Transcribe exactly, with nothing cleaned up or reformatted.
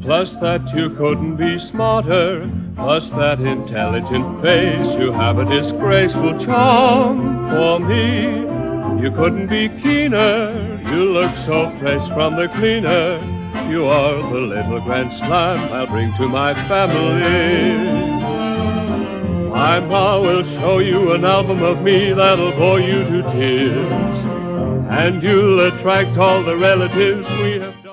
Plus that you couldn't be smarter. Plus that intelligent face. You have a disgraceful charm for me. You couldn't be keener. You look so fresh from the cleaner. You are the little grand slam I'll bring to my family. My ma will show you an album of me that'll bore you to tears, and you'll attract all the relatives we have.